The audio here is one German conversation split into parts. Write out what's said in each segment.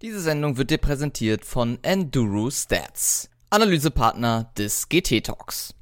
Diese Sendung wird dir präsentiert von Enduro Stats, Analysepartner des GT Talks.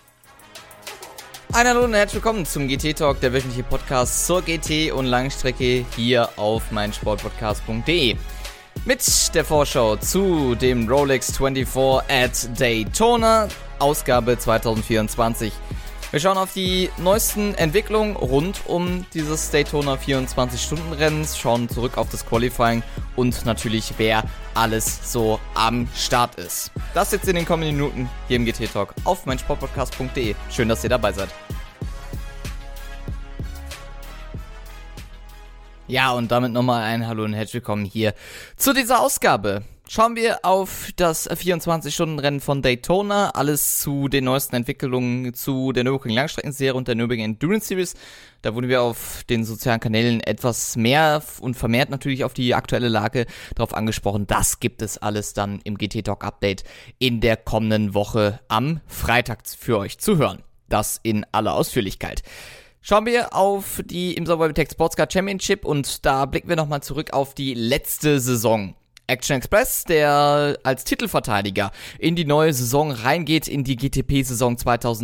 Ein Hallo und herzlich willkommen zum GT Talk, der wöchentliche Podcast zur GT und Langstrecke hier auf meinsportpodcast.de. Mit der Vorschau zu dem Rolex 24 at Daytona, Ausgabe 2024. Wir schauen auf die neuesten Entwicklungen rund um dieses Daytona 24-Stunden-Rennens, schauen zurück auf das Qualifying und natürlich, wer alles so am Start ist. Das jetzt in den kommenden Minuten hier im GT Talk auf meinsportpodcast.de. Schön, dass ihr dabei seid. Ja, und damit nochmal ein Hallo und herzlich willkommen hier zu dieser Ausgabe. Schauen wir auf das 24-Stunden-Rennen von Daytona, alles zu den neuesten Entwicklungen zu der Nürburgring Langstreckenserie und der Nürburgring Endurance Series. Da wurden wir auf den sozialen Kanälen etwas mehr und vermehrt natürlich auf die aktuelle Lage darauf angesprochen. Das gibt es alles dann im GT Talk Update in der kommenden Woche am Freitag für euch zu hören. Das in aller Ausführlichkeit. Schauen wir auf die IMSA WeatherTech Sportscar Championship und da blicken wir nochmal zurück auf die letzte Saison. Action Express, der als Titelverteidiger in die neue Saison reingeht, in die GTP-Saison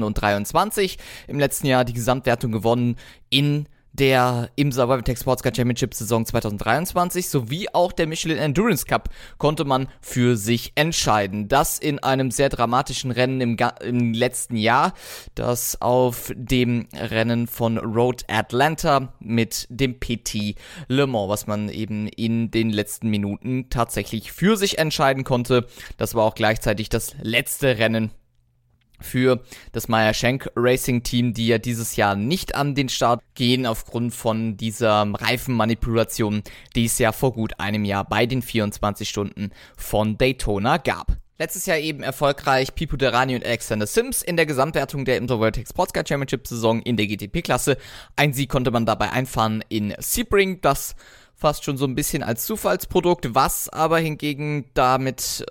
2023. Im letzten Jahr die Gesamtwertung gewonnen in der IMSA WeatherTech Sportscar Championship Saison 2023 sowie auch der Michelin Endurance Cup konnte man für sich entscheiden. Das in einem sehr dramatischen Rennen im letzten Jahr, das auf dem Rennen von Road Atlanta mit dem PT Le Mans, was man eben in den letzten Minuten tatsächlich für sich entscheiden konnte. Das war auch gleichzeitig das letzte Rennen für das Meyer Shank Racing Team, die ja dieses Jahr nicht an den Start gehen aufgrund von dieser Reifenmanipulation, die es ja vor gut einem Jahr bei den 24 Stunden von Daytona gab. Letztes Jahr eben erfolgreich Pipo Derani und Alexander Sims in der Gesamtwertung der IMSA WeatherTech Sportscar Championship Saison in der GTP-Klasse. Ein Sieg konnte man dabei einfahren in Sebring, das fast schon so ein bisschen als Zufallsprodukt, was aber hingegen damit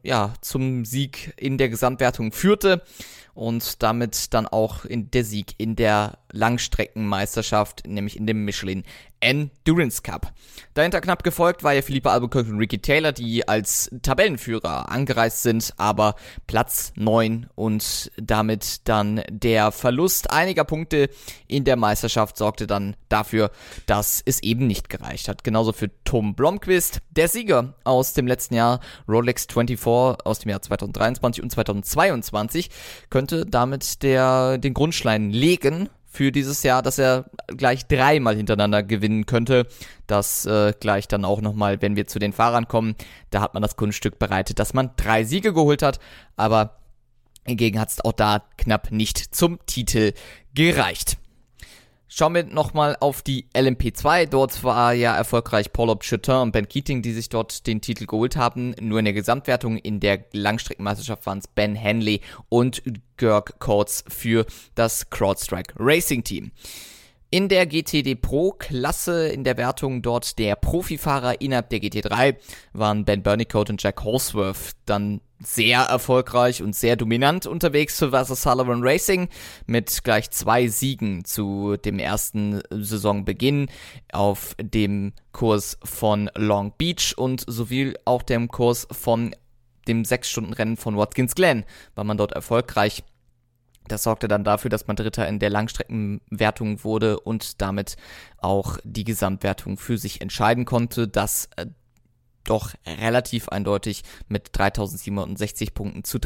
zum Sieg in der Gesamtwertung führte und damit dann auch in der Sieg in der Langstreckenmeisterschaft, nämlich in dem Michelin Endurance Cup. Dahinter knapp gefolgt war ja Felipe Albuquerque und Ricky Taylor, die als Tabellenführer angereist sind, aber Platz 9 und damit dann der Verlust einiger Punkte in der Meisterschaft sorgte dann dafür, dass es eben nicht gereicht hat. Genauso für Tom Blomqvist, der Sieger aus dem letzten Jahr, Rolex 24 aus dem Jahr 2023 und 2022, könnte damit den Grundstein legen für dieses Jahr, dass er gleich 3-mal hintereinander gewinnen könnte. Das gleich dann auch nochmal, wenn wir zu den Fahrern kommen, da hat man das Kunststück bereitet, dass man 3 Siege geholt hat, aber hingegen hat es auch da knapp nicht zum Titel gereicht. Schauen wir nochmal auf die LMP2. Dort war ja erfolgreich Paul-Ob Chutin und Ben Keating, die sich dort den Titel geholt haben. Nur in der Gesamtwertung in der Langstreckenmeisterschaft waren es Ben Hanley und Georg Coates für das CrowdStrike Racing Team. In der GTD Pro Klasse in der Wertung dort der Profifahrer innerhalb der GT3 waren Ben Bernicoat und Jack Holsworth dann sehr erfolgreich und sehr dominant unterwegs für Vasser Sullivan Racing mit gleich 2 Siegen zu dem ersten Saisonbeginn auf dem Kurs von Long Beach und sowie auch dem Kurs von dem 6-Stunden-Rennen von Watkins Glen war man dort erfolgreich. Das sorgte dann dafür, dass man Dritter in der Langstreckenwertung wurde und damit auch die Gesamtwertung für sich entscheiden konnte. Das doch relativ eindeutig mit 3.760 Punkten zu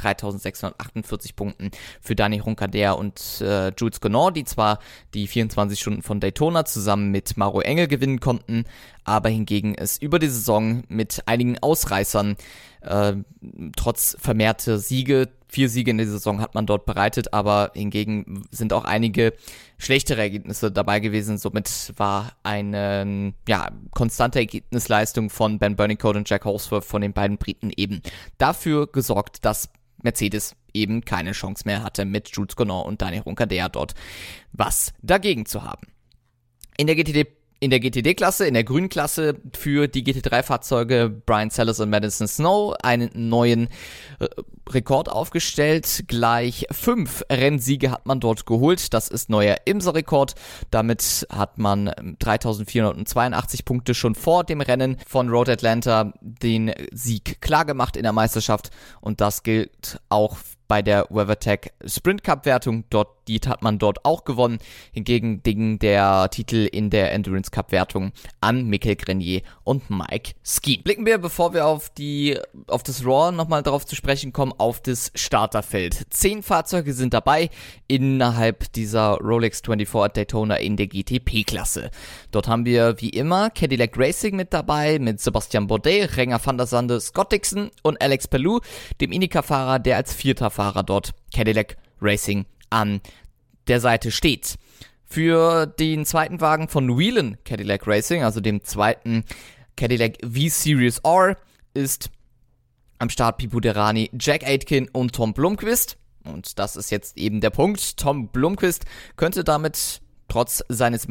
3.648 Punkten für Dani Roncadère und Jules Gonnor, die zwar die 24 Stunden von Daytona zusammen mit Maro Engel gewinnen konnten, aber hingegen es über die Saison mit einigen Ausreißern trotz vermehrter Siege, 4 Siege in der Saison hat man dort bereitet, aber hingegen sind auch einige schlechtere Ergebnisse dabei gewesen. Somit war eine konstante Ergebnisleistung von Ben Bernicoat und Jack Holsworth von den beiden Briten eben dafür gesorgt, dass Mercedes eben keine Chance mehr hatte, mit Jules Gonnor und Dani Roncadère dort was dagegen zu haben. In der GTD In der GTD-Klasse, in der grünen Klasse für die GT3-Fahrzeuge Brian Sellers und Madison Snow einen neuen Rekord aufgestellt. Gleich 5 Rennsiege hat man dort geholt. Das ist neuer IMSA-Rekord. Damit hat man 3.482 Punkte schon vor dem Rennen von Road Atlanta den Sieg klargemacht in der Meisterschaft. Und das gilt auch bei der WeatherTech Sprint Cup Wertung. Die hat man dort auch gewonnen. Hingegen ging der Titel in der Endurance Cup Wertung an Michael Grenier und Mike Skeen. Blicken wir, bevor wir auf das Raw nochmal darauf zu sprechen kommen, auf das Starterfeld. 10 Fahrzeuge sind dabei innerhalb dieser Rolex 24 at Daytona in der GTP-Klasse. Dort haben wir wie immer Cadillac Racing mit dabei, mit Sebastian Bourdais, Renger van der Sande, Scott Dixon und Alex Palou, dem IndyCar-Fahrer, der als 4. Fahrer dort Cadillac Racing an der Seite steht. Für den zweiten Wagen von Whelen Cadillac Racing, also dem zweiten Cadillac V-Series R, ist am Start Pipo Derani, Jack Aitken und Tom Blomqvist. Und das ist jetzt eben der Punkt. Tom Blomqvist könnte damit trotz seines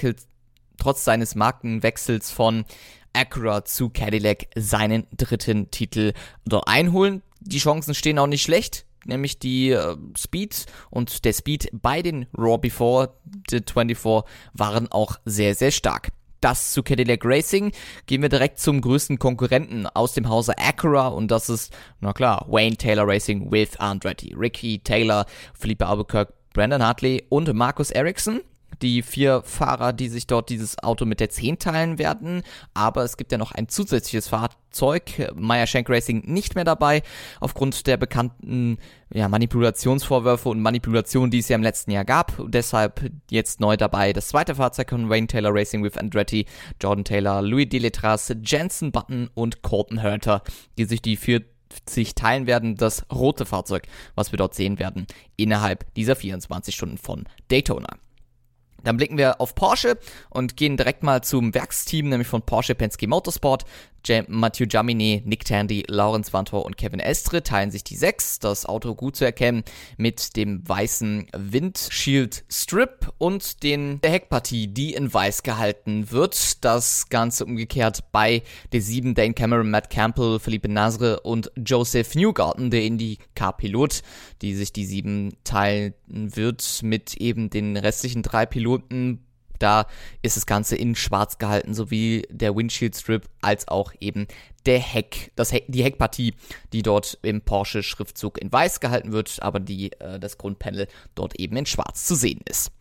Markenwechsels von Acura zu Cadillac seinen 3. Titel dort einholen. Die Chancen stehen auch nicht schlecht, nämlich die Speed und der Speed bei den Raw Before the 24 waren auch sehr, sehr stark. Das zu Cadillac Racing. Gehen wir direkt zum größten Konkurrenten aus dem Hause Acura und das ist, na klar, Wayne Taylor Racing with Andretti. Ricky Taylor, Felipe Albuquerque, Brandon Hartley und Marcus Ericsson. Die 4 Fahrer, die sich dort dieses Auto mit der 10 teilen werden. Aber es gibt ja noch ein zusätzliches Fahrzeug. Meyer Shank Racing nicht mehr dabei. Aufgrund der bekannten Manipulationsvorwürfe und Manipulationen, die es ja im letzten Jahr gab. Deshalb jetzt neu dabei das zweite Fahrzeug von Wayne Taylor Racing with Andretti, Jordan Taylor, Louis Deletras, Jensen Button und Colton Herter, die sich die 40 teilen werden. Das rote Fahrzeug, was wir dort sehen werden, innerhalb dieser 24 Stunden von Daytona. Dann blicken wir auf Porsche und gehen direkt mal zum Werksteam, nämlich von Porsche Penske Motorsport. Mathieu Jaminet, Nick Tandy, Laurens Vanthoor und Kevin Estre teilen sich die 6. Das Auto gut zu erkennen mit dem weißen Windshield Strip und der Heckpartie, die in weiß gehalten wird. Das Ganze umgekehrt bei der 7 Dane Cameron, Matt Campbell, Felipe Nasr und Joseph Newgarden, der IndyCar-Pilot, die sich die 7 teilen wird mit eben den restlichen 3 Piloten. Da ist das Ganze in schwarz gehalten, sowie der Windshield Strip als auch eben die Heckpartie, die dort im Porsche-Schriftzug in weiß gehalten wird, aber das Grundpanel dort eben in schwarz zu sehen ist.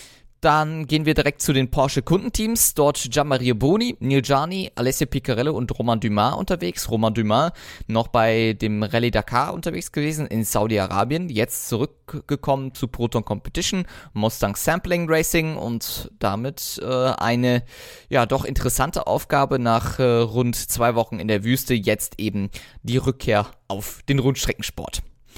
Dann gehen wir direkt zu den Porsche-Kundenteams. Dort Gianmaria Boni, Neil Jani, Alessio Piccarello und Romain Dumas unterwegs. Romain Dumas noch bei dem Rallye Dakar unterwegs gewesen in Saudi-Arabien. Jetzt zurückgekommen zu Proton Competition, Mustang Sampling Racing und damit eine doch interessante Aufgabe nach rund 2 Wochen in der Wüste. Jetzt eben die Rückkehr auf den Rundstreckensport.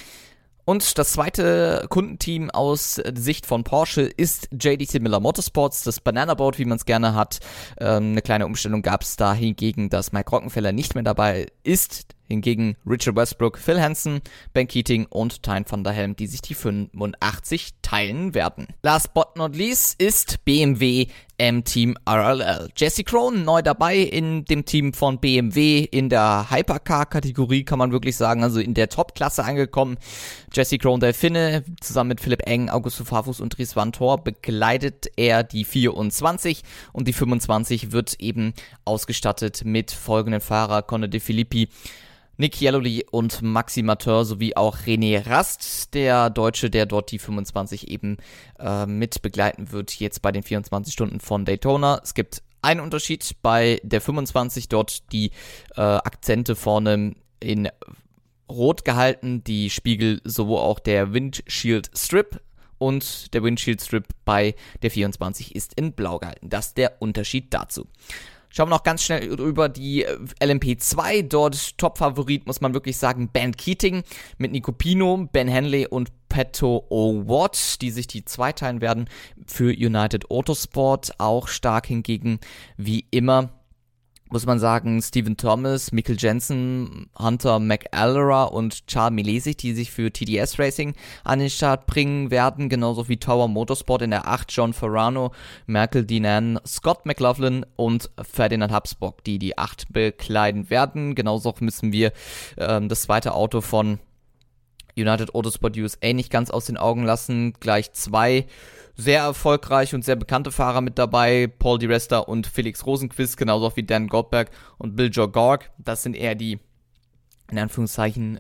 Und das zweite Kundenteam aus Sicht von Porsche ist JDC Miller Motorsports, das Banana Boat, wie man es gerne hat. Eine kleine Umstellung gab es da hingegen, dass Mike Rockenfeller nicht mehr dabei ist. Hingegen Richard Westbrook, Phil Hansen, Ben Keating und Tyne van der Helm, die sich die 85 teilen werden. Last but not least ist BMW M-Team RLL. Jesse Krohn neu dabei in dem Team von BMW in der Hypercar-Kategorie, kann man wirklich sagen, also in der Top-Klasse angekommen. Jesse Krohn, der Finne, zusammen mit Philipp Eng, Augusto Farfus und Dries Vanthoor begleitet er die 24 und die 25 wird eben ausgestattet mit folgenden Fahrer: Conor De Filippi, Nick Yellowly und Maxi Mateur sowie auch René Rast, der Deutsche, der dort die 25 eben mit begleiten wird, jetzt bei den 24 Stunden von Daytona. Es gibt einen Unterschied bei der 25, dort die Akzente vorne in rot gehalten, die Spiegel sowohl auch der Windshield Strip und der Windshield Strip bei der 24 ist in blau gehalten. Das ist der Unterschied dazu. Schauen wir noch ganz schnell über die LMP2. Dort Top-Favorit, muss man wirklich sagen, Ben Keating mit Nico Pino, Ben Henley und Pato O'Ward, die sich die 2 teilen werden für United Autosport. Auch stark hingegen, wie immer, muss man sagen, Stephen Thomas, Mikkel Jensen, Hunter McElrea und Charles Milesic, die sich für TDS Racing an den Start bringen werden, genauso wie Tower Motorsport in der 8, John Ferrano, Merkel Dinan, Scott McLaughlin und Ferdinand Habsburg, die die 8 bekleiden werden. Genauso müssen wir das zweite Auto von United Autosport USA nicht ganz aus den Augen lassen. Gleich 2 sehr erfolgreiche und sehr bekannte Fahrer mit dabei, Paul Di Resta und Felix Rosenqvist, genauso wie Dan Goldberg und Bill Joe Gorg. Das sind eher die, in Anführungszeichen,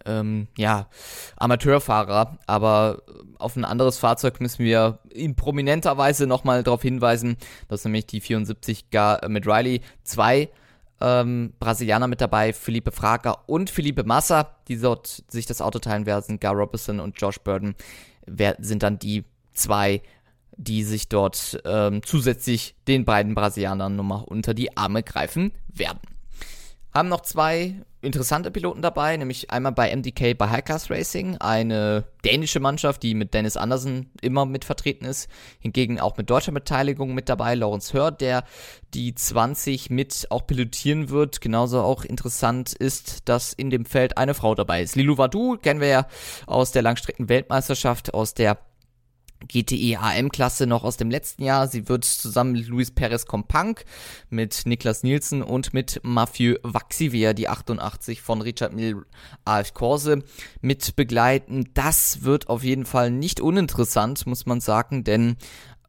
Amateurfahrer, aber auf ein anderes Fahrzeug müssen wir in prominenter Weise nochmal darauf hinweisen, dass nämlich die 74 mit Riley 2 Brasilianer mit dabei, Felipe Fraga und Felipe Massa, die dort sich das Auto teilen werden. Gar Robertson und Josh Burden sind dann die 2, die sich dort zusätzlich den beiden Brasilianern nochmal unter die Arme greifen werden. Haben noch 2 interessante Piloten dabei, nämlich einmal bei MDK bei High Class Racing, eine dänische Mannschaft, die mit Dennis Andersen immer mit vertreten ist, hingegen auch mit deutscher Beteiligung mit dabei, Lawrence Hör, der die 20 mit auch pilotieren wird. Genauso auch interessant ist, dass in dem Feld eine Frau dabei ist. Lilou Vadou kennen wir ja aus der Langstrecken-Weltmeisterschaft, aus der GTE AM-Klasse noch aus dem letzten Jahr. Sie wird zusammen mit Luis Perez Companc, mit Niklas Nielsen und mit Mathieu Vaxivier die 88 von Richard Mille AF Corse mit begleiten. Das wird auf jeden Fall nicht uninteressant, muss man sagen, denn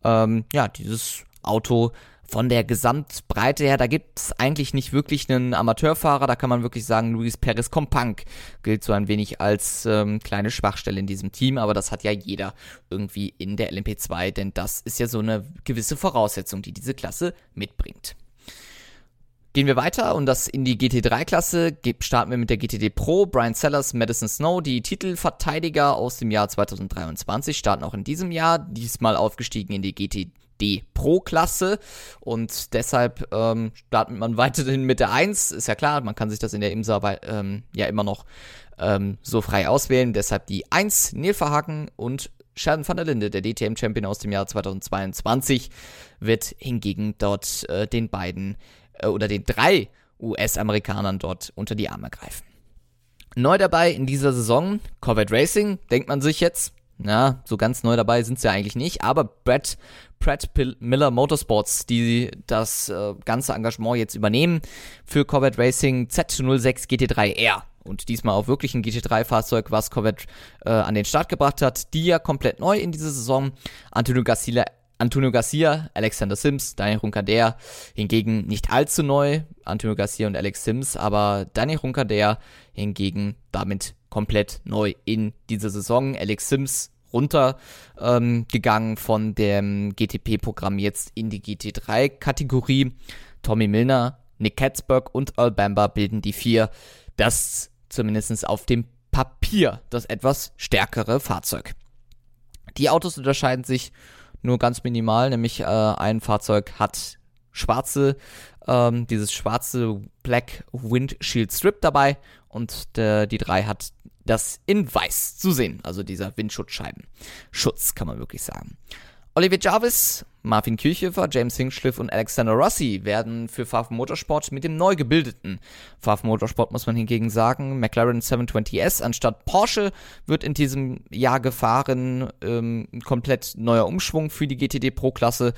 dieses Auto von der Gesamtbreite her, da gibt es eigentlich nicht wirklich einen Amateurfahrer, da kann man wirklich sagen, Luis Perez Companc gilt so ein wenig als kleine Schwachstelle in diesem Team, aber das hat ja jeder irgendwie in der LMP2, denn das ist ja so eine gewisse Voraussetzung, die diese Klasse mitbringt. Gehen wir weiter und das in die GT3-Klasse, starten wir mit der GTD Pro, Brian Sellers, Madison Snow, die Titelverteidiger aus dem Jahr 2023, starten auch in diesem Jahr, diesmal aufgestiegen in die GTD Pro-Klasse und deshalb startet man weiterhin mit der 1, ist ja klar, man kann sich das in der IMSA immer noch so frei auswählen, deshalb die 1, Neil Verhagen und Sheldon van der Linde, der DTM-Champion aus dem Jahr 2022, wird hingegen dort den 3 US-Amerikanern dort unter die Arme greifen. Neu dabei in dieser Saison, Corvette Racing, denkt man sich jetzt, ja, so ganz neu dabei sind sie ja eigentlich nicht, aber Pratt Miller Motorsports, die das ganze Engagement jetzt übernehmen für Corvette Racing Z06 GT3R. Und diesmal auch wirklich ein GT3-Fahrzeug, was Corvette an den Start gebracht hat, die ja komplett neu in dieser Saison. Antonio Garcia, Alexander Sims, Daniel Ricciardo hingegen nicht allzu neu. Antonio Garcia und Alex Sims, aber Daniel Ricciardo hingegen damit komplett neu in dieser Saison. Alex Sims runtergegangen von dem GTP-Programm jetzt in die GT3-Kategorie. Tommy Milner, Nick Katzberg und Earl Bamber bilden die 4. Das zumindest auf dem Papier das etwas stärkere Fahrzeug. Die Autos unterscheiden sich nur ganz minimal, nämlich ein Fahrzeug hat dieses schwarze Black Windshield Strip dabei und die 3 hat das in weiß zu sehen, also dieser Windschutzscheibenschutz, kann man wirklich sagen. Olivier Jarvis, Marvin Kirchhofer, James Hinchcliffe und Alexander Rossi werden für Pfaff Motorsport mit dem neu gebildeten Pfaff Motorsport, muss man hingegen sagen, McLaren 720S anstatt Porsche wird in diesem Jahr gefahren, komplett neuer Umschwung für die GTD Pro-Klasse,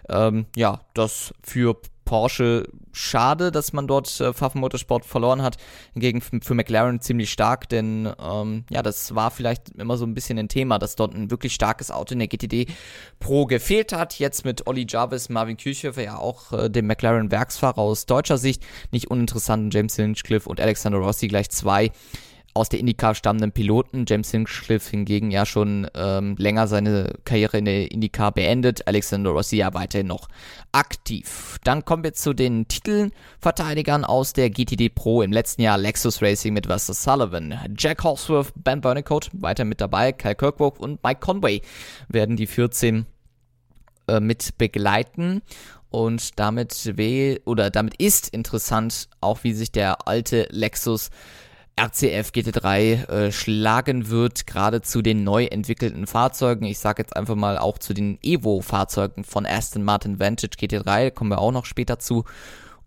das für Porsche schade, dass man dort Pfaff Motorsport verloren hat. Hingegen für McLaren ziemlich stark, denn das war vielleicht immer so ein bisschen ein Thema, dass dort ein wirklich starkes Auto in der GTD Pro gefehlt hat. Jetzt mit Olli Jarvis, Marvin Kirchhofer, ja auch dem McLaren Werksfahrer aus deutscher Sicht, nicht uninteressanten James Hinchcliffe und Alexander Rossi, gleich 2 aus der IndyCar stammenden Piloten. James Hinchcliffe hingegen ja schon länger seine Karriere in der IndyCar beendet. Alexander Rossi ja weiterhin noch aktiv. Dann kommen wir zu den Titelverteidigern aus der GTD Pro im letzten Jahr. Lexus Racing mit Buster Sullivan, Jack Hawksworth, Ben Burnicoat weiter mit dabei, Kyle Kirkwood und Mike Conway werden die 14 mit begleiten. Und damit ist interessant auch, wie sich der alte Lexus RCF GT3 schlagen wird, gerade zu den neu entwickelten Fahrzeugen. Ich sage jetzt einfach mal auch zu den Evo-Fahrzeugen von Aston Martin Vantage GT3, kommen wir auch noch später zu.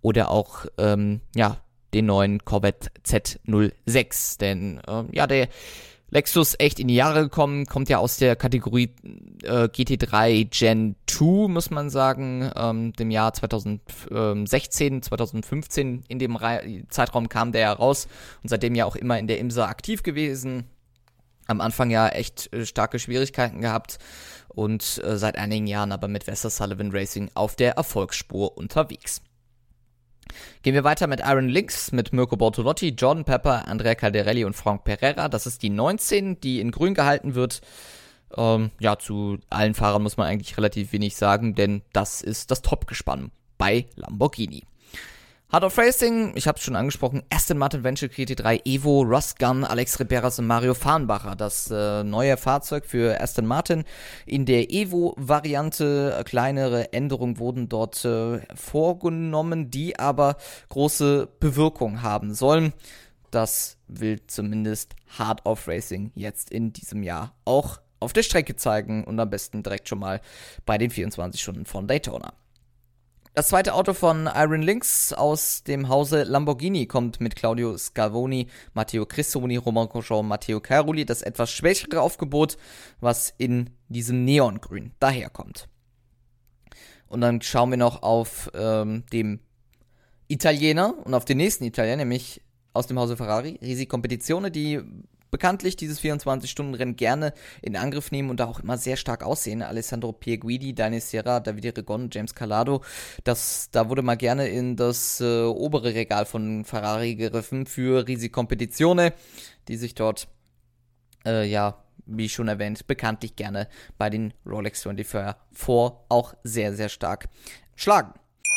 oder auch, den neuen Corvette Z06. Denn, der Lexus echt in die Jahre gekommen, kommt ja aus der Kategorie GT3 Gen 2, muss man sagen, dem Jahr 2016, 2015, in dem Zeitraum kam der ja raus und seitdem ja auch immer in der IMSA aktiv gewesen. Am Anfang ja echt starke Schwierigkeiten gehabt und seit einigen Jahren aber mit Wester Sullivan Racing auf der Erfolgsspur unterwegs. Gehen wir weiter mit Iron Lynx, mit Mirko Bortolotti, Jordan Pepper, Andrea Caldarelli und Franck Pereira. Das ist die 19, die in grün gehalten wird. Zu allen Fahrern muss man eigentlich relativ wenig sagen, denn das ist das Top-Gespann bei Lamborghini. Heart of Racing, ich habe es schon angesprochen, Aston Martin Venture GT3 Evo, Ross Gunn, Alex Riberas und Mario Farnbacher. Das neue Fahrzeug für Aston Martin in der Evo-Variante. Kleinere Änderungen wurden dort vorgenommen, die aber große Bewirkung haben sollen. Das will zumindest Heart of Racing jetzt in diesem Jahr auch auf der Strecke zeigen und am besten direkt schon mal bei den 24 Stunden von Daytona. Das zweite Auto von Iron Lynx aus dem Hause Lamborghini kommt mit Claudio Scavoni, Matteo Cristoni, Romain Grosjean, Matteo Cairoli, das etwas schwächere Aufgebot, was in diesem Neongrün daherkommt. Und dann schauen wir noch auf dem Italiener und auf den nächsten Italiener, nämlich aus dem Hause Ferrari, Risi Competizione, die bekanntlich dieses 24-Stunden-Rennen gerne in Angriff nehmen und da auch immer sehr stark aussehen. Alessandro Pierguidi, Dani Serra, Davide Regon, James Calado, da wurde mal gerne in das obere Regal von Ferrari gegriffen für Risi Competizione, die sich dort, wie schon erwähnt, bekanntlich gerne bei den Rolex 24 auch sehr, sehr stark schlagen.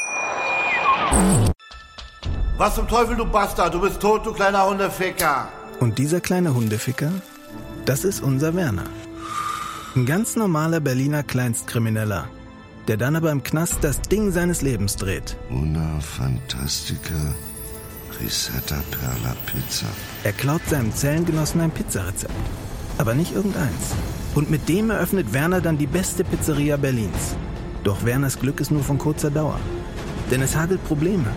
Was zum Teufel, du Bastard? Du bist tot, du kleiner Hundeficker. Und dieser kleine Hundeficker, das ist unser Werner. Ein ganz normaler Berliner Kleinstkrimineller, der dann aber im Knast das Ding seines Lebens dreht. Una Fantastica Risetta Perla Pizza. Er klaut seinem Zellengenossen ein Pizzarezept, aber nicht irgendeins. Und mit dem eröffnet Werner dann die beste Pizzeria Berlins. Doch Werners Glück ist nur von kurzer Dauer, denn es hagelt Probleme.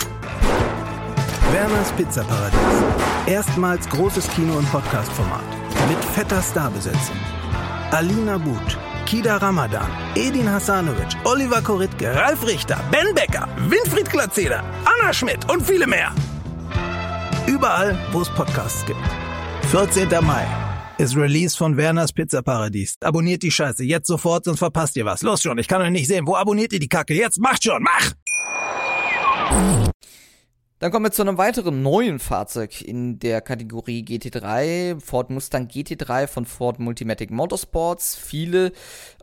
Werners Pizzaparadies. Erstmals großes Kino- und Podcast-Format. Mit fetter Starbesetzung. Alina But, Kida Ramadan, Edin Hasanovic, Oliver Koritke, Ralf Richter, Ben Becker, Winfried Glatzeder, Anna Schmidt und viele mehr. Überall, wo es Podcasts gibt. 14. Mai ist Release von Werners Pizzaparadies. Abonniert die Scheiße jetzt sofort, sonst verpasst ihr was. Los schon, ich kann euch nicht sehen. Wo abonniert ihr die Kacke? Jetzt macht schon, mach! Dann kommen wir zu einem weiteren neuen Fahrzeug in der Kategorie GT3, Ford Mustang GT3 von Ford Multimatic Motorsports. Viele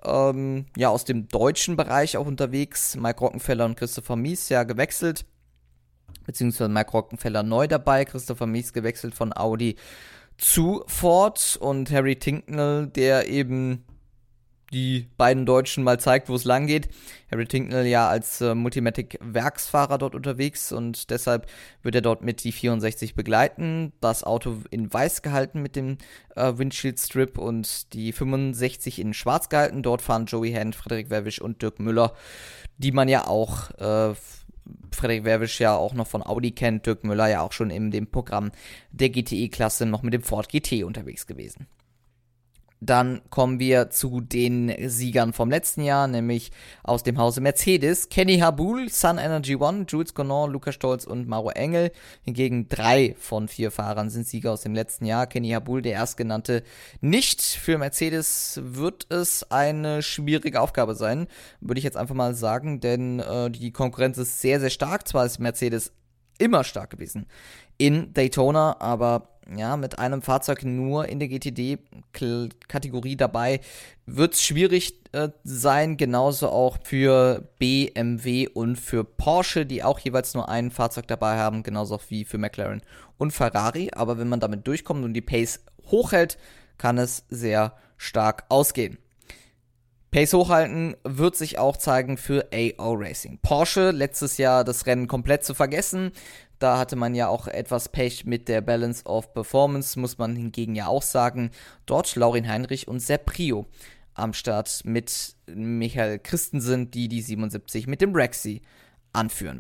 aus dem deutschen Bereich auch unterwegs. Mike Rockenfeller und Christopher Mies ja gewechselt, beziehungsweise Mike Rockenfeller neu dabei, Christopher Mies gewechselt von Audi zu Ford und Harry Tincknell, der eben die beiden Deutschen mal zeigt, wo es lang geht. Harry Tincknell ja als Multimatic-Werksfahrer dort unterwegs und deshalb wird er dort mit die 64 begleiten. Das Auto in weiß gehalten mit dem Windshield-Strip und die 65 in schwarz gehalten. Dort fahren Joey Hand, Frederik Werwisch und Dirk Müller, die man ja auch, Frederik Werwisch ja auch noch von Audi kennt, Dirk Müller ja auch schon in dem Programm der GTE-Klasse noch mit dem Ford GT unterwegs gewesen. Dann kommen wir zu den Siegern vom letzten Jahr, nämlich aus dem Hause Mercedes. Kenny Habul, Sun Energy One, Jules Conant, Lukas Stolz und Mauro Engel. Hingegen 3 von 4 Fahrern sind Sieger aus dem letzten Jahr. Kenny Habul, der erstgenannte, nicht. Für Mercedes wird es eine schwierige Aufgabe sein, würde ich jetzt einfach mal sagen, denn die Konkurrenz ist sehr, sehr stark. Zwar ist Mercedes immer stark gewesen in Daytona, aber ja, mit einem Fahrzeug nur in der GTD-Kategorie dabei wird es schwierig sein, genauso auch für BMW und für Porsche, die auch jeweils nur ein Fahrzeug dabei haben, genauso auch wie für McLaren und Ferrari. Aber wenn man damit durchkommt und die Pace hochhält, kann es sehr stark ausgehen. Pace hochhalten wird sich auch zeigen für AO Racing. Porsche, letztes Jahr das Rennen komplett zu vergessen. Da hatte man ja auch etwas Pech mit der Balance of Performance, muss man hingegen ja auch sagen. Dort Laurin Heinrich und Sepp Prio am Start mit Michael Christensen, die 77 mit dem Rexy anführen werden.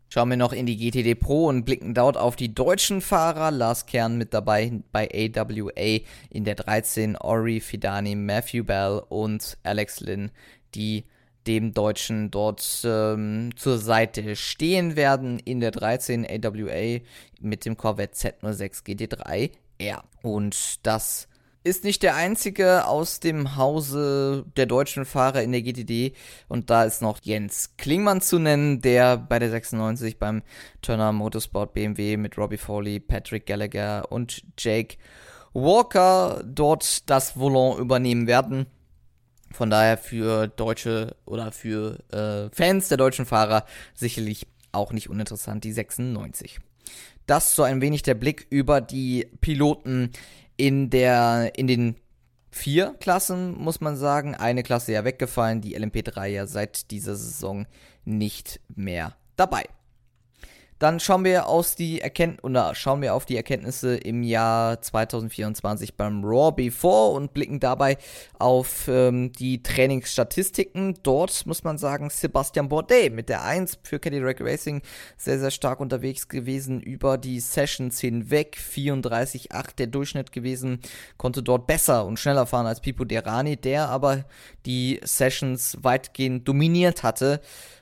Schauen wir noch in die GTD Pro und blicken dort auf die deutschen Fahrer. Lars Kern mit dabei bei AWA in der 13, Ori Fidani, Matthew Bell und Alex Lynn, die dem Deutschen dort zur Seite stehen werden in der 13 AWA mit dem Corvette Z06 GT3R. Und das ist nicht der einzige aus dem Hause der deutschen Fahrer in der GTD. Und da ist noch Jens Klingmann zu nennen, der bei der 96 beim Turner Motorsport BMW mit Robbie Foley, Patrick Gallagher und Jake Walker dort das Volant übernehmen werden. Von daher für Deutsche oder für Fans der deutschen Fahrer sicherlich auch nicht uninteressant, die 96. Das so ein wenig der Blick über die Piloten in den 4 Klassen, muss man sagen. Eine Klasse ja weggefallen, die LMP3 ja seit dieser Saison nicht mehr dabei. Dann schauen wir auf die Erkenntnisse im Jahr 2024 beim Raw Before und blicken dabei auf die Trainingsstatistiken. Dort muss man sagen, Sebastian Bourdais mit der 1 für Cadillac Racing sehr, sehr stark unterwegs gewesen über die Sessions hinweg. 34,8 der Durchschnitt gewesen, konnte dort besser und schneller fahren als Pipo Derani, der aber die Sessions weitgehend dominiert hatte.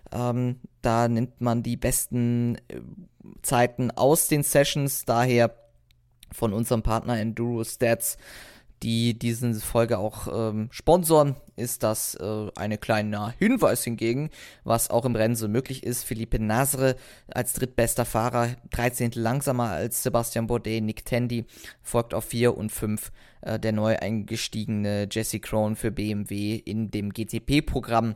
Da nimmt man die besten Zeiten aus den Sessions, daher von unserem Partner Enduro Stats, die diese Folge auch sponsoren, ist das ein kleiner Hinweis hingegen, was auch im Rennen so möglich ist. Felipe Nasr als drittbester Fahrer, 13 langsamer als Sebastian Bourdais. Nick Tandy folgt auf 4 und 5 der neu eingestiegene Jesse Krohn für BMW in dem GTP-Programm.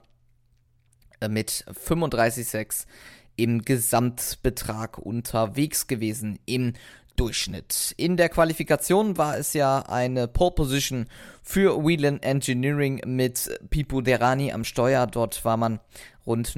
Mit 35,6 im Gesamtbetrag unterwegs gewesen im Durchschnitt. In der Qualifikation war es ja eine Pole Position für Whelen Engineering mit Pipo Derani am Steuer. Dort war man rund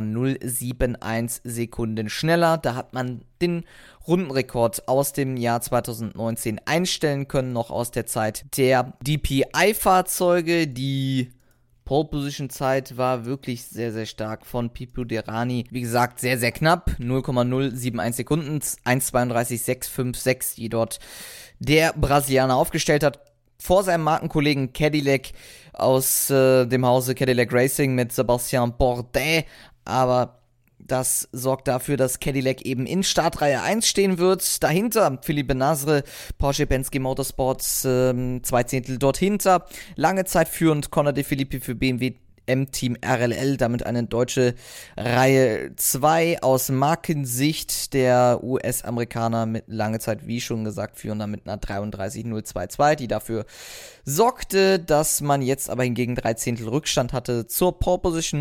0,071 Sekunden schneller. Da hat man den Rundenrekord aus dem Jahr 2019 einstellen können, noch aus der Zeit der DPI-Fahrzeuge. Die Pole Position Zeit war wirklich sehr, sehr stark von Pipo Derani. Wie gesagt, sehr, sehr knapp. 0,071 Sekunden. 1,32,656, die dort der Brasilianer aufgestellt hat. Vor seinem Markenkollegen Cadillac aus dem Hause Cadillac Racing mit Sebastian Bourdais. Aber das sorgt dafür, dass Cadillac eben in Startreihe 1 stehen wird. Dahinter Felipe Nasr, Porsche Penske Motorsports, 2 Zehntel dort hinter. Lange Zeit führend Conor De Phillippi für BMW M-Team RLL, damit eine deutsche Reihe 2 aus Markensicht. Der US-Amerikaner mit lange Zeit, wie schon gesagt, führender mit einer 33,022, die dafür sorgte, dass man jetzt aber hingegen 3 Zehntel Rückstand hatte zur Pole Position.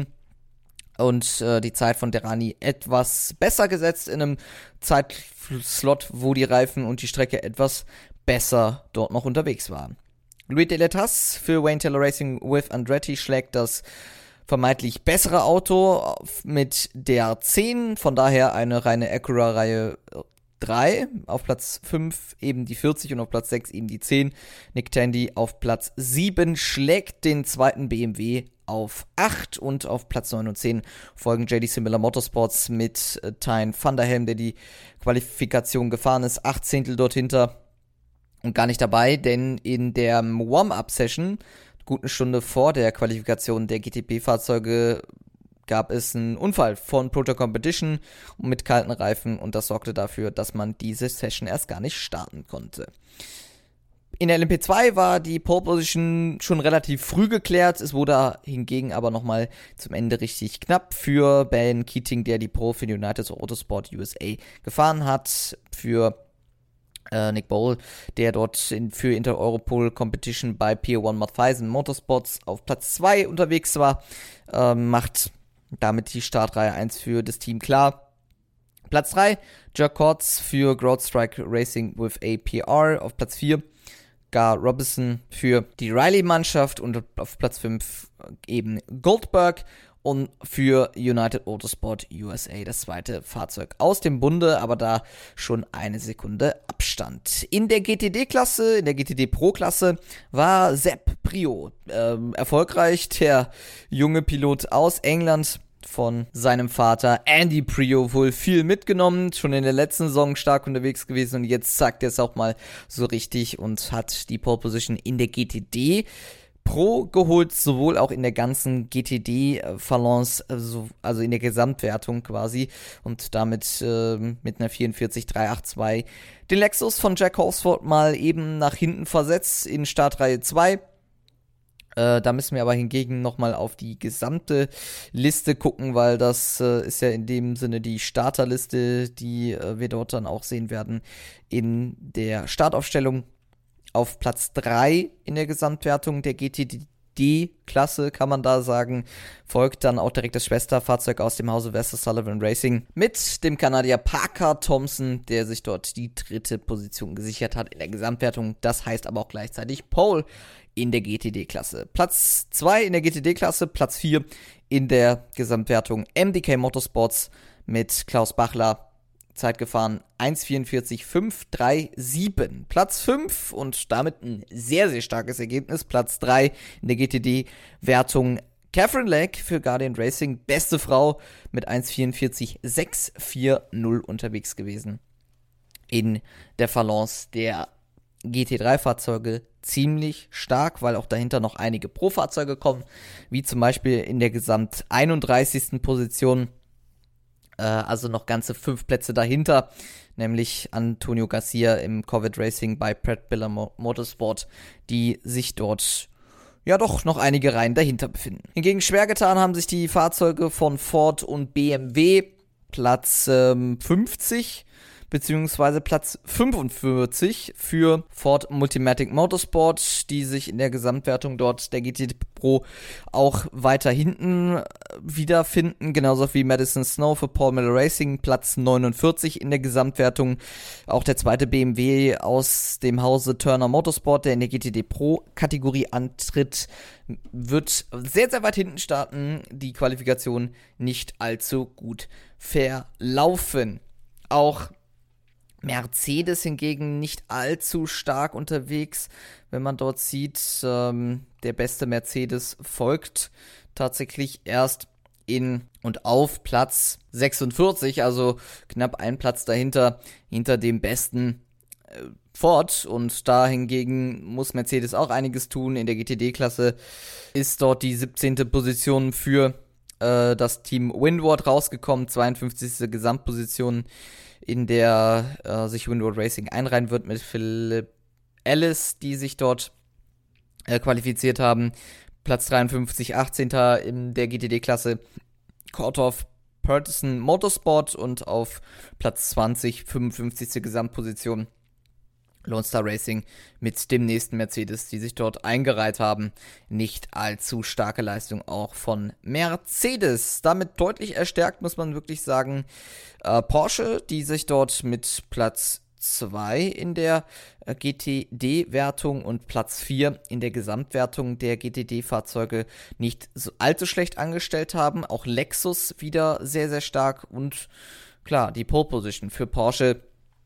Und die Zeit von Derani etwas besser gesetzt in einem Zeitslot, wo die Reifen und die Strecke etwas besser dort noch unterwegs waren. Louis Deletas für Wayne Taylor Racing with Andretti schlägt das vermeintlich bessere Auto mit der 10, von daher eine reine Acura-Reihe 3, auf Platz 5 eben die 40 und auf Platz 6 eben die 10. Nick Tandy auf Platz 7 schlägt den zweiten BMW auf 8 und auf Platz 9 und 10 folgen JD Similar Motorsports mit Tyne van der Helm, der die Qualifikation gefahren ist, 8 Zehntel dort hinter und gar nicht dabei, denn in der Warm-Up-Session, gut eine Stunde vor der Qualifikation der GTP-Fahrzeuge, gab es einen Unfall von Proto Competition mit kalten Reifen und das sorgte dafür, dass man diese Session erst gar nicht starten konnte. In der LMP2 war die Pole Position schon relativ früh geklärt. Es wurde hingegen aber nochmal zum Ende richtig knapp für Ben Keating, der die Pole für die United Autosport USA gefahren hat. Für Nick Bowl, der dort für Inter-Europol Competition bei Pier 1 Mathiesen Motorsports auf Platz 2 unterwegs war, macht damit die Startreihe 1 für das Team klar. Platz 3, Jerk Cords für Groundstrike Racing with APR auf Platz 4. Gar Robinson für die Riley-Mannschaft und auf Platz 5 eben Goldberg und für United Autosport USA das zweite Fahrzeug aus dem Bunde, aber da schon eine Sekunde Abstand. In der GTD-Klasse, in der GTD Pro-Klasse war Sepp Priaulx erfolgreich, der junge Pilot aus England von seinem Vater Andy Priaulx wohl viel mitgenommen, schon in der letzten Saison stark unterwegs gewesen und jetzt zeigt er es auch mal so richtig und hat die Pole Position in der GTD Pro geholt, sowohl auch in der ganzen GTD-Balance, also in der Gesamtwertung quasi und damit mit einer 44,382 den Lexus von Jack Horsford mal eben nach hinten versetzt in Startreihe 2. Da müssen wir aber hingegen nochmal auf die gesamte Liste gucken, weil das ist ja in dem Sinne die Starterliste, die wir dort dann auch sehen werden in der Startaufstellung. Auf Platz 3 in der Gesamtwertung der GTD-Klasse, kann man da sagen, folgt dann auch direkt das Schwesterfahrzeug aus dem Hause Vasser Sullivan Racing mit dem Kanadier Parker Thompson, der sich dort die 3. Position gesichert hat in der Gesamtwertung. Das heißt aber auch gleichzeitig Pole in der GTD-Klasse. Platz 2 in der GTD-Klasse, Platz 4 in der Gesamtwertung MDK Motorsports mit Klaus Bachler. Zeit gefahren 1,44,537. Platz 5 und damit ein sehr, sehr starkes Ergebnis. Platz 3 in der GTD-Wertung Catherine Legg für Guardian Racing. Beste Frau mit 1,44,640 unterwegs gewesen. In der Balance der GT3-Fahrzeuge ziemlich stark, weil auch dahinter noch einige Pro-Fahrzeuge kommen, wie zum Beispiel in der Gesamt 31. Position. Also noch ganze 5 Plätze dahinter, nämlich Antonio Garcia im Corvette Racing bei Pratt Biller Motorsport, die sich dort ja doch noch einige Reihen dahinter befinden. Hingegen schwer getan haben sich die Fahrzeuge von Ford und BMW, Platz 50 beziehungsweise Platz 45 für Ford Multimatic Motorsport, die sich in der Gesamtwertung dort der GT Pro auch weiter hinten wiederfinden, genauso wie Madison Snow für Paul Miller Racing, Platz 49 in der Gesamtwertung. Auch der zweite BMW aus dem Hause Turner Motorsport, der in der GTD Pro Kategorie antritt, wird sehr, sehr weit hinten starten, die Qualifikation nicht allzu gut verlaufen. Auch Mercedes hingegen nicht allzu stark unterwegs, wenn man dort sieht, der beste Mercedes folgt tatsächlich erst in und auf Platz 46, also knapp einen Platz dahinter, hinter dem besten Ford, und da hingegen muss Mercedes auch einiges tun. In der GTD-Klasse ist dort die 17. Position für das Team Windward rausgekommen, 52. Gesamtposition, in der sich Windward Racing einreihen wird mit Philip Ellis, die sich dort qualifiziert haben. Platz 53, 18. in der GTD-Klasse Korthoff Peterson Motorsport und auf Platz 20, 55. Gesamtposition Lone Star Racing mit dem nächsten Mercedes, die sich dort eingereiht haben. Nicht allzu starke Leistung auch von Mercedes. Damit deutlich erstärkt, muss man wirklich sagen, Porsche, die sich dort mit Platz 2 in der GTD-Wertung und Platz 4 in der Gesamtwertung der GTD-Fahrzeuge nicht so allzu schlecht angestellt haben. Auch Lexus wieder sehr, sehr stark und klar, die Pole Position für Porsche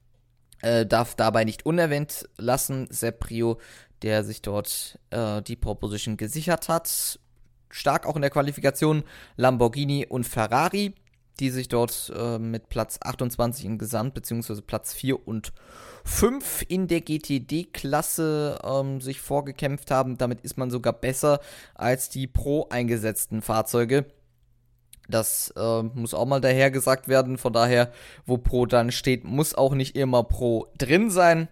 darf dabei nicht unerwähnt lassen. Sepp Priaulx, der sich dort die Pole Position gesichert hat. Stark auch in der Qualifikation Lamborghini und Ferrari, die sich dort mit Platz 28 im Gesamt, beziehungsweise Platz 4 und 5 in der GTD-Klasse sich vorgekämpft haben. Damit ist man sogar besser als die Pro eingesetzten Fahrzeuge. Das muss auch mal daher gesagt werden. Von daher, wo Pro dann steht, muss auch nicht immer Pro drin sein.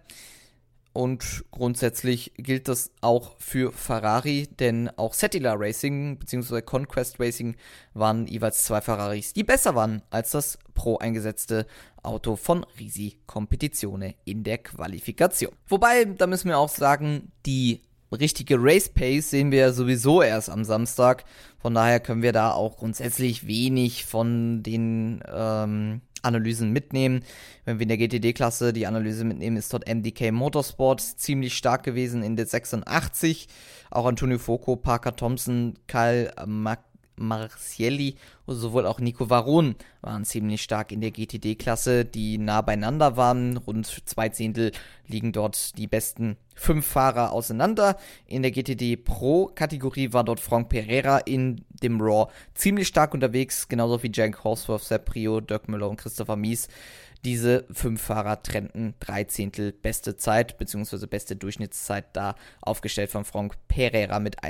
Und grundsätzlich gilt das auch für Ferrari, denn auch Settler Racing bzw. Conquest Racing waren jeweils 2 Ferraris, die besser waren als das Pro eingesetzte Auto von Risi Competizione in der Qualifikation. Wobei, da müssen wir auch sagen, die richtige Race Pace sehen wir ja sowieso erst am Samstag. Von daher können wir da auch grundsätzlich wenig von den Analysen mitnehmen. Wenn wir in der GTD-Klasse die Analyse mitnehmen, ist dort MDK Motorsport ziemlich stark gewesen in der 86. Auch Antonio Fuoco, Parker Thompson, Kyle Marcielli, sowohl auch Nico Varron waren ziemlich stark in der GTD-Klasse, die nah beieinander waren. Rund 2 Zehntel liegen dort die besten 5 Fahrer auseinander. In der GTD Pro-Kategorie war dort Franck Pereira in dem Raw ziemlich stark unterwegs, genauso wie Jack Horsworth, Sepp Prio, Dirk Müller und Christopher Mies. Diese 5 Fahrer trennten 3 Zehntel beste Zeit, beziehungsweise beste Durchschnittszeit da aufgestellt von Franck Pereira mit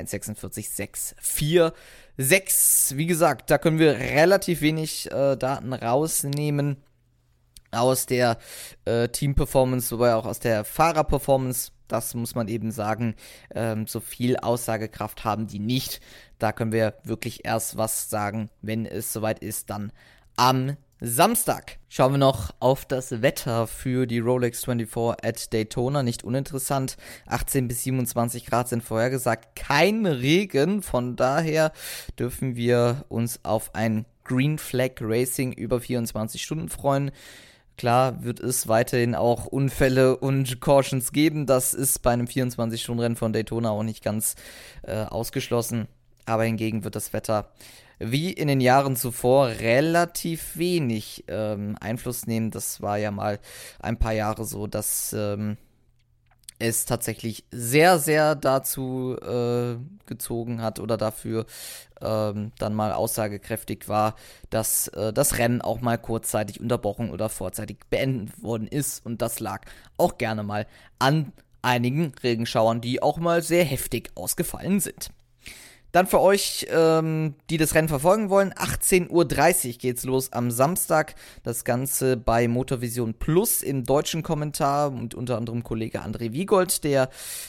1,46,646. Wie gesagt, da können wir relativ wenig Daten rausnehmen aus der Team-Performance, wobei auch aus der Fahrer-Performance. Das muss man eben sagen, so viel Aussagekraft haben die nicht. Da können wir wirklich erst was sagen, wenn es soweit ist, dann am Samstag. Schauen wir noch auf das Wetter für die Rolex 24 at Daytona. Nicht uninteressant. 18 bis 27 Grad sind vorhergesagt. Kein Regen. Von daher dürfen wir uns auf ein Green Flag Racing über 24 Stunden freuen. Klar wird es weiterhin auch Unfälle und Cautions geben. Das ist bei einem 24-Stunden-Rennen von Daytona auch nicht ganz ausgeschlossen. Aber hingegen wird das Wetter wie in den Jahren zuvor relativ wenig Einfluss nehmen. Das war ja mal ein paar Jahre so, dass es tatsächlich sehr, sehr dazu gezogen hat oder dafür dann mal aussagekräftig war, dass das Rennen auch mal kurzzeitig unterbrochen oder vorzeitig beendet worden ist. Und das lag auch gerne mal an einigen Regenschauern, die auch mal sehr heftig ausgefallen sind. Dann für euch, die das Rennen verfolgen wollen, 18:30 Uhr geht's los am Samstag. Das Ganze bei Motorvision Plus im deutschen Kommentar und unter anderem Kollege André Wiegold, der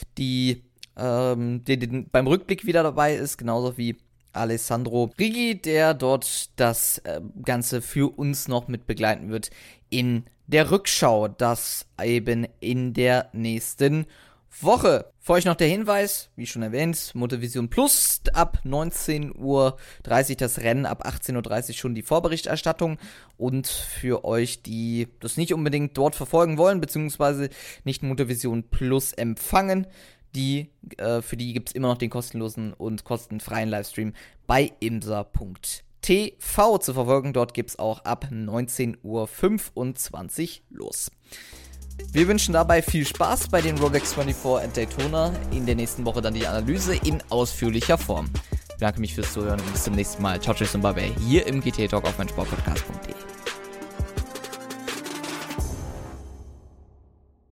beim Rückblick wieder dabei ist, genauso wie Alessandro Righi, der dort das Ganze für uns noch mit begleiten wird in der Rückschau. Das eben in der nächsten Woche. Für euch noch der Hinweis, wie schon erwähnt, Motorvision Plus ab 19:30 Uhr das Rennen, ab 18:30 Uhr schon die Vorberichterstattung. Und für euch, die das nicht unbedingt dort verfolgen wollen, beziehungsweise nicht Motorvision Plus empfangen, für die gibt es immer noch den kostenlosen und kostenfreien Livestream bei imsa.tv zu verfolgen. Dort gibt es auch ab 19:25 Uhr los. Wir wünschen dabei viel Spaß bei den Rolex 24 at Daytona. In der nächsten Woche dann die Analyse in ausführlicher Form. Ich bedanke mich fürs Zuhören und bis zum nächsten Mal. Ciao, tschüss und bye bye hier im GT Talk auf meinsportpodcast.de.